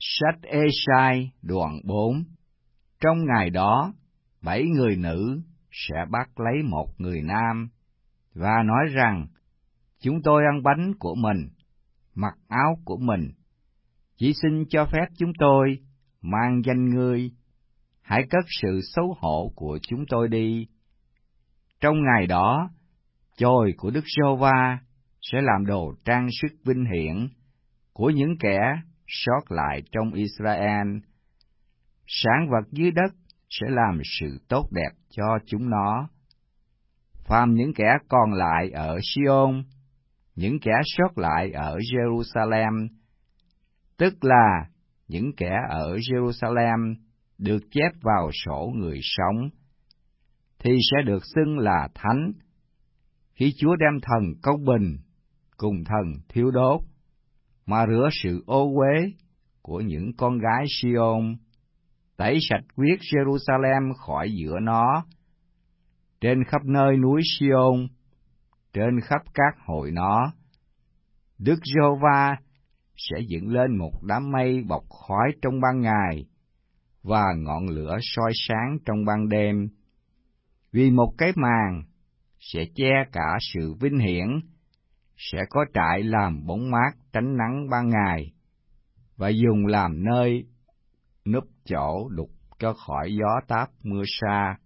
Sách Ê-sai đoạn 4. Trong ngày đó, 7 người nữ sẽ bắt lấy một người nam, và nói rằng, chúng tôi ăn bánh của mình, mặc áo của mình, chỉ xin cho phép chúng tôi mang danh ngươi, hãy cất sự xấu hổ của chúng tôi đi. Trong ngày đó, chồi của Đức Giê-hô-va sẽ làm đồ trang sức vinh hiển của những kẻ sót lại trong Israel. Sản vật dưới đất sẽ làm sự tốt đẹp cho chúng nó. Phàm những kẻ còn lại ở Sion, những kẻ sót lại ở Jerusalem, tức là những kẻ ở Jerusalem được chép vào sổ người sống, thì sẽ được xưng là thánh, khi Chúa đem thần công bình cùng thần thiêu đốt, mà rửa sự ô uế của những con gái Sion, tẩy sạch huyết Jerusalem khỏi giữa nó. Trên khắp nơi núi Sion, trên khắp các hội nó, Đức Giê-hô-va sẽ dựng lên một đám mây bọc khói trong ban ngày, và ngọn lửa soi sáng trong ban đêm. Vì một cái màn sẽ che cả sự vinh hiển, sẽ có trại làm bóng mát tránh nắng ban ngày, và dùng làm nơi núp chỗ đục cho khỏi gió táp mưa sa.